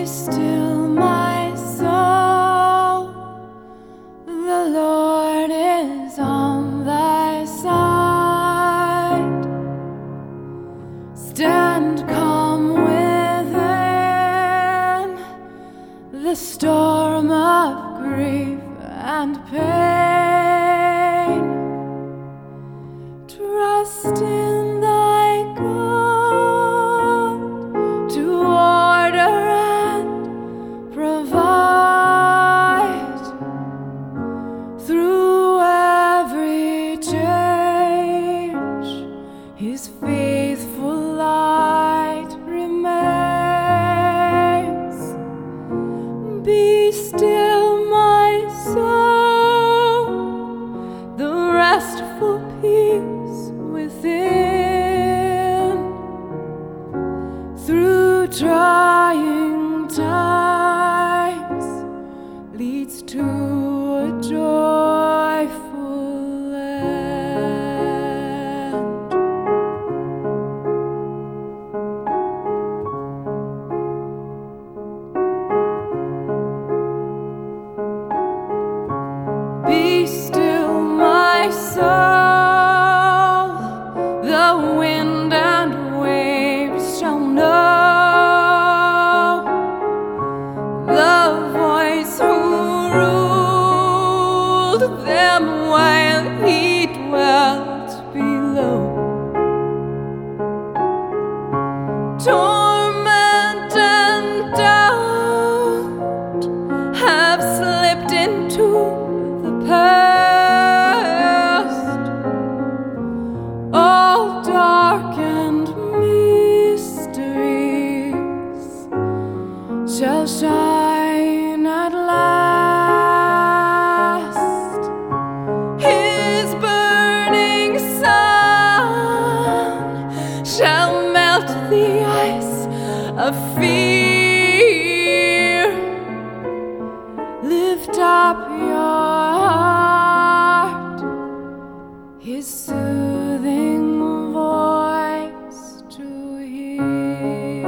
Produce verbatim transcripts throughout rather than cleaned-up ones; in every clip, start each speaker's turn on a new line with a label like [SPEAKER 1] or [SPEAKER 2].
[SPEAKER 1] Be still, my soul, the Lord is on thy side. Stand calm within the storm of grief and pain. Trust in thy God to order and provide. Through every change, His faithful light remains. Be still, my soul, the restful peace within. Through trying times leads to a joyful end. Be still, my soul, the wind and waves shall know the voice who ruled them while He dwelt below. Torment and doubt have slipped into the past. All darkened mysteries shall shine at last. His burning sun shall melt the ice of fear. Lift up your heart, His soothing voice to hear.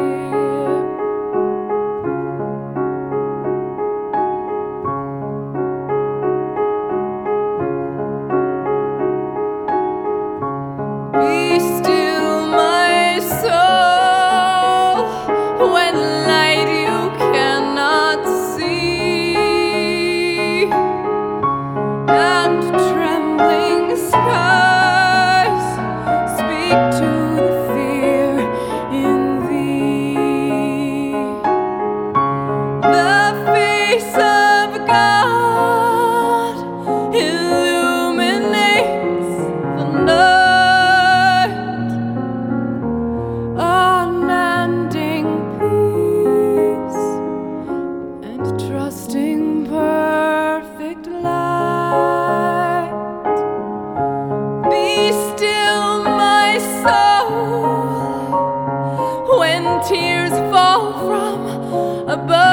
[SPEAKER 1] Be still, my soul, when light you cannot see, and trembling skies speak to the fear in thee. The face of God illuminates the night. Unending peace and trusting perfect light. Be still, my soul, when tears fall from above.